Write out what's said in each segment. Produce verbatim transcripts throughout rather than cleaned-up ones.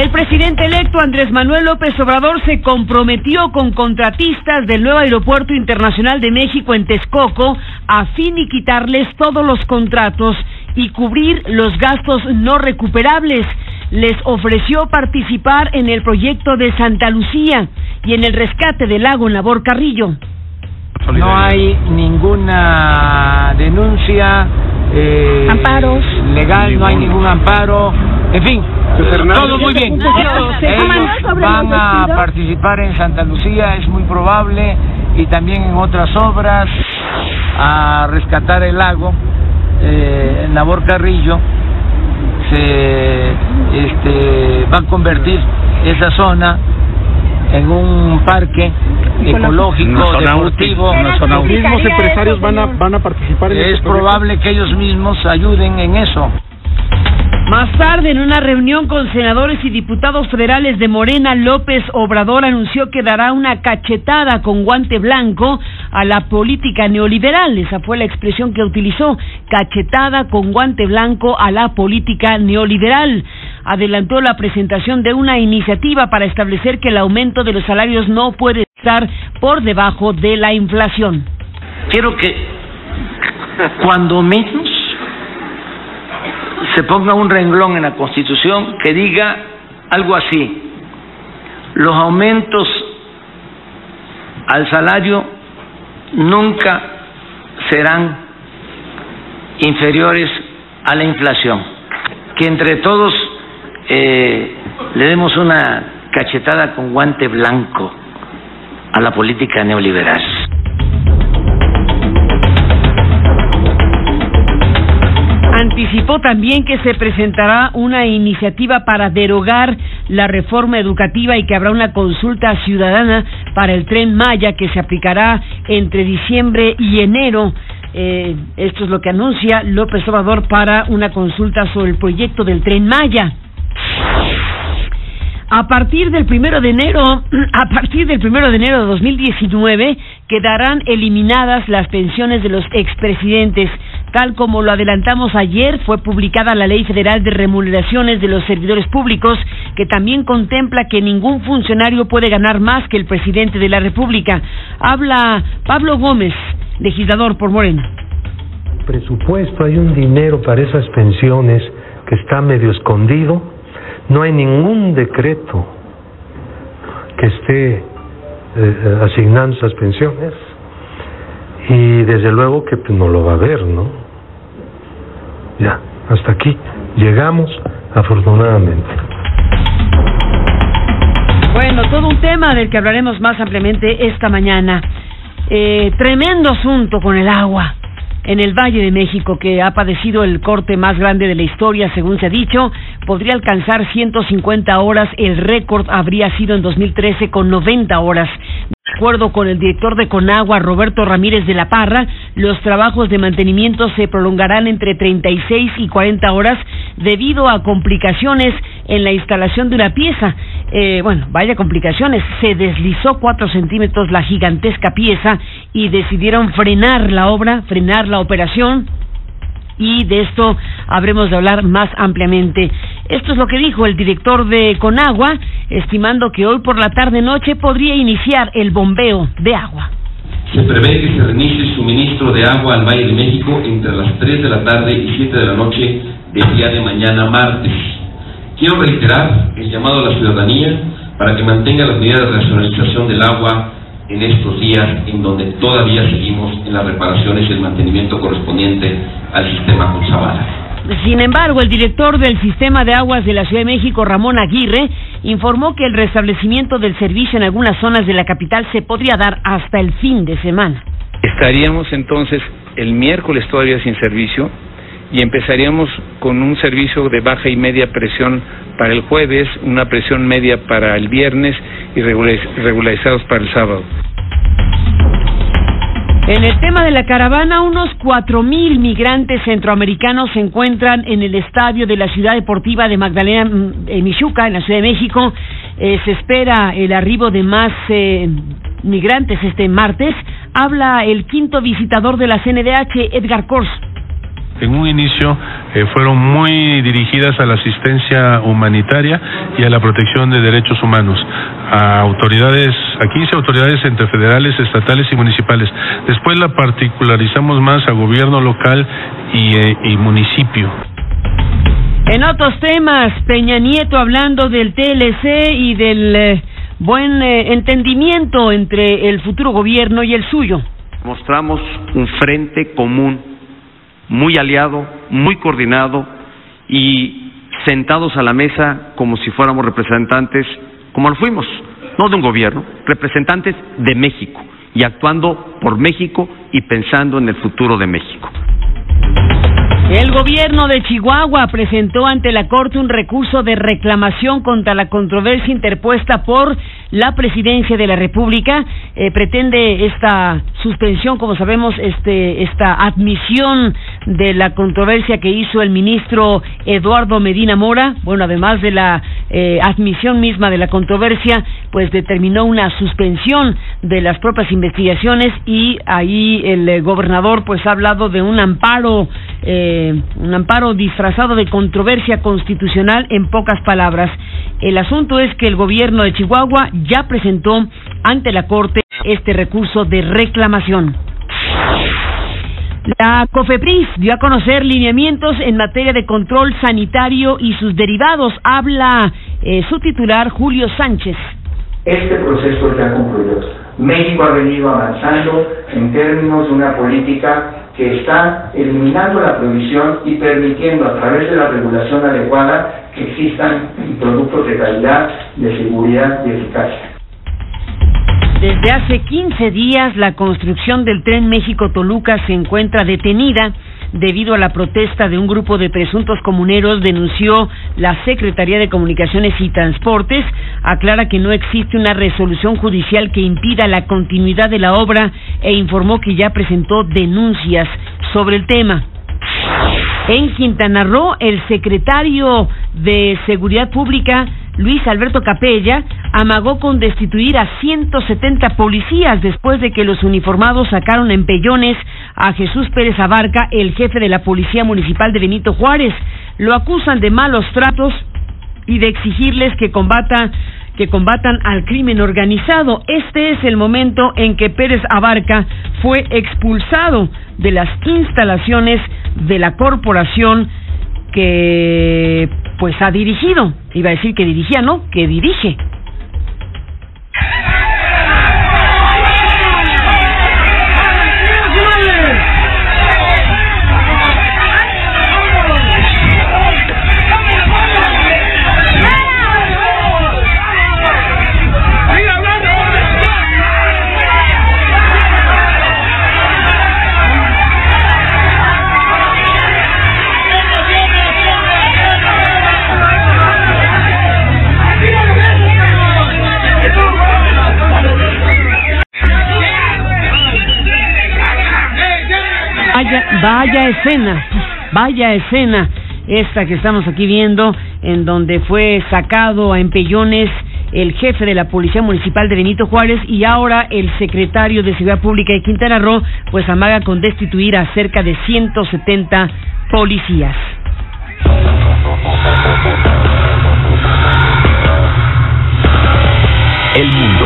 El presidente electo Andrés Manuel López Obrador se comprometió con contratistas del nuevo Aeropuerto Internacional de México en Texcoco a finiquitarles todos los contratos y cubrir los gastos no recuperables. Les ofreció participar en el proyecto de Santa Lucía y en el rescate del lago Nabor Carrillo. No hay ninguna denuncia eh, amparos legal, no hay ningún amparo, en fin, todo muy bien. Ellos van a participar en Santa Lucía, es muy probable, y también en otras obras, a rescatar el lago eh, Nabor Carrillo. Se este, va a convertir esa zona en un parque ecológico, deportivo. Los mismos empresarios van a van a participar en Es este probable que ellos mismos ayuden en eso. Más tarde, en una reunión con senadores y diputados federales de Morena, López Obrador anunció que dará una cachetada con guante blanco a la política neoliberal. Esa fue la expresión que utilizó, cachetada con guante blanco a la política neoliberal. Adelantó la presentación de una iniciativa para establecer que el aumento de los salarios no puede estar por debajo de la inflación. Quiero que cuando menos se ponga un renglón en la Constitución que diga algo así: los aumentos al salario nunca serán inferiores a la inflación. Que entre todos eh, le demos una cachetada con guante blanco a la política neoliberal. Anticipó también que se presentará una iniciativa para derogar la reforma educativa y que habrá una consulta ciudadana para el Tren Maya que se aplicará entre diciembre y enero. Eh, esto es lo que anuncia López Obrador para una consulta sobre el proyecto del Tren Maya. A partir del primero de enero, a partir del primero de enero de dos mil diecinueve, quedarán eliminadas las pensiones de los expresidentes. Tal como lo adelantamos ayer, fue publicada la Ley Federal de Remuneraciones de los Servidores Públicos, que también contempla que ningún funcionario puede ganar más que el presidente de la República. Habla Pablo Gómez, legislador por Morena. Presupuesto, hay un dinero para esas pensiones que está medio escondido. No hay ningún decreto que esté eh, asignando esas pensiones, y desde luego que pues, no lo va a haber, ¿no? Ya, hasta aquí llegamos, afortunadamente. Bueno, todo un tema del que hablaremos más ampliamente esta mañana. Eh, tremendo asunto con el agua en el Valle de México, que ha padecido el corte más grande de la historia, según se ha dicho. Podría alcanzar ciento cincuenta horas, el récord habría sido en dos mil trece con noventa horas. De acuerdo con el director de Conagua, Roberto Ramírez de la Parra, los trabajos de mantenimiento se prolongarán entre treinta y seis y cuarenta horas debido a complicaciones en la instalación de una pieza. Eh, bueno, vaya complicaciones, se deslizó cuatro centímetros la gigantesca pieza y decidieron frenar la obra, frenar la operación, y de esto habremos de hablar más ampliamente. Esto es lo que dijo el director de Conagua, estimando que hoy por la tarde-noche podría iniciar el bombeo de agua. Se prevé que se reinicie el suministro de agua al Valle de México entre las tres de la tarde y siete de la noche del día de mañana martes. Quiero reiterar el llamado a la ciudadanía para que mantenga las medidas de racionalización del agua en estos días en donde todavía seguimos en las reparaciones y el mantenimiento correspondiente al sistema Cutzamala. Sin embargo, el director del Sistema de Aguas de la Ciudad de México, Ramón Aguirre, informó que el restablecimiento del servicio en algunas zonas de la capital se podría dar hasta el fin de semana. Estaríamos entonces el miércoles todavía sin servicio y empezaríamos con un servicio de baja y media presión para el jueves, una presión media para el viernes y regularizados para el sábado. En el tema de la caravana, unos cuatro mil migrantes centroamericanos se encuentran en el estadio de la Ciudad Deportiva de Magdalena, en Michuca, en la Ciudad de México. Eh, se espera el arribo de más eh, migrantes este martes. Habla el quinto visitador de la C N D H, Edgar Kors. en un inicio eh, fueron muy dirigidas a la asistencia humanitaria y a la protección de derechos humanos, a autoridades, a quince autoridades entre federales, estatales y municipales. Después la particularizamos más a gobierno local y, eh, y municipio. En otros temas, Peña Nieto hablando del T L C y del eh, buen eh, entendimiento entre el futuro gobierno y el suyo. Mostramos un frente común, muy aliado, muy coordinado y sentados a la mesa como si fuéramos representantes, como lo fuimos, no de un gobierno, representantes de México y actuando por México y pensando en el futuro de México. El gobierno de Chihuahua presentó ante la Corte un recurso de reclamación contra la controversia interpuesta por la Presidencia de la República. Eh, pretende esta suspensión, como sabemos, este esta admisión de la controversia que hizo el ministro Eduardo Medina Mora. Bueno, además de la eh, admisión misma de la controversia, pues determinó una suspensión de las propias investigaciones y ahí el eh, gobernador pues ha hablado de un amparo eh, un amparo disfrazado de controversia constitucional, en pocas palabras. El asunto es que el gobierno de Chihuahua ya presentó ante la Corte este recurso de reclamación. La COFEPRIS dio a conocer lineamientos en materia de control sanitario y sus derivados. Habla eh, su titular, Julio Sánchez. Este proceso ya concluyó. México ha venido avanzando en términos de una política que está eliminando la prohibición y permitiendo a través de la regulación adecuada que existan productos de calidad, de seguridad y eficacia. Desde hace quince días la construcción del Tren México-Toluca se encuentra detenida debido a la protesta de un grupo de presuntos comuneros, denunció la Secretaría de Comunicaciones y Transportes. Aclara que no existe una resolución judicial que impida la continuidad de la obra e informó que ya presentó denuncias sobre el tema. En Quintana Roo, el secretario de Seguridad Pública, Luis Alberto Capella, amagó con destituir a ciento setenta policías después de que los uniformados sacaron en pellones a Jesús Pérez Abarca, el jefe de la Policía Municipal de Benito Juárez. Lo acusan de malos tratos y de exigirles que combata que combatan al crimen organizado. Este es el momento en que Pérez Abarca fue expulsado de las instalaciones de la corporación que pues ha dirigido. Iba a decir que dirigía, no, que dirige. Vaya, vaya escena, vaya escena esta que estamos aquí viendo, en donde fue sacado a empellones el jefe de la Policía Municipal de Benito Juárez y ahora el secretario de Seguridad Pública de Quintana Roo pues amaga con destituir a cerca de ciento setenta policías. El mundo.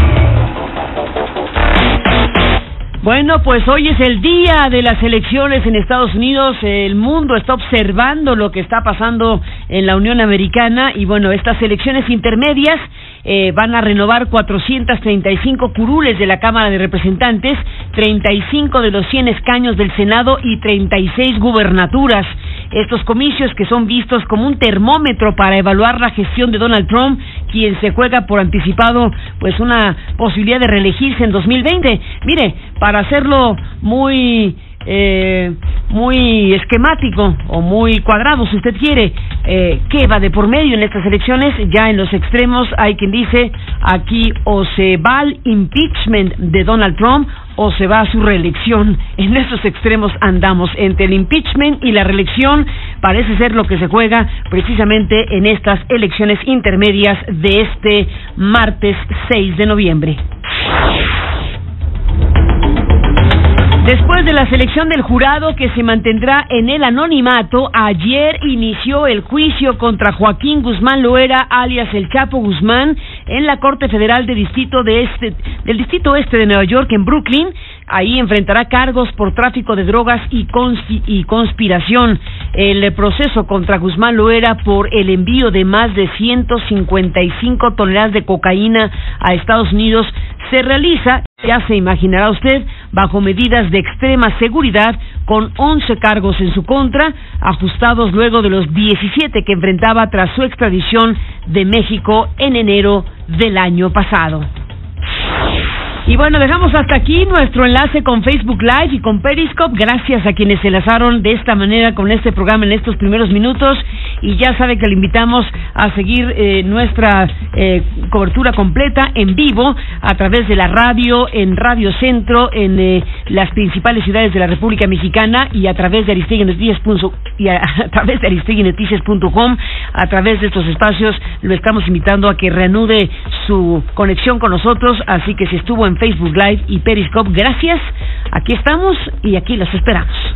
Bueno, pues hoy es el día de las elecciones en Estados Unidos. El mundo está observando lo que está pasando en la Unión Americana y bueno, estas elecciones intermedias eh, van a renovar cuatrocientos treinta y cinco curules de la Cámara de Representantes, treinta y cinco de los cien escaños del Senado y treinta y seis gubernaturas. Estos comicios que son vistos como un termómetro para evaluar la gestión de Donald Trump, quien se juega por anticipado pues una posibilidad de reelegirse en dos mil veinte. Mire, para hacerlo muy eh, muy esquemático o muy cuadrado, si usted quiere, eh, ¿qué va de por medio en estas elecciones? Ya en los extremos hay quien dice aquí o se va al impeachment de Donald Trump o se va a su reelección. En estos extremos andamos, entre el impeachment y la reelección. Parece ser lo que se juega precisamente en estas elecciones intermedias de este martes seis de noviembre. Después de la selección del jurado que se mantendrá en el anonimato, ayer inició el juicio contra Joaquín Guzmán Loera, alias El Chapo Guzmán, en la Corte Federal de Distrito de este, del Distrito Este de Nueva York, en Brooklyn. Ahí enfrentará cargos por tráfico de drogas y, conspi y conspiración. El proceso contra Guzmán Loera por el envío de más de ciento cincuenta y cinco toneladas de cocaína a Estados Unidos se realiza, ya se imaginará usted, bajo medidas de extrema seguridad, con once cargos en su contra, ajustados luego de los diecisiete que enfrentaba tras su extradición de México en enero del año pasado. Y bueno, dejamos hasta aquí nuestro enlace con Facebook Live y con Periscope. Gracias a quienes se enlazaron de esta manera con este programa en estos primeros minutos. Y ya sabe que le invitamos a seguir eh, nuestra eh, cobertura completa en vivo a través de la radio, en Radio Centro, en eh, las principales ciudades de la República Mexicana, y a través de Aristegui Noticias y a, a través de Aristegui Noticias punto com. A través de estos espacios lo estamos invitando a que reanude su conexión con nosotros. Así que si estuvo en Facebook Live y Periscope, gracias. Aquí estamos y aquí los esperamos.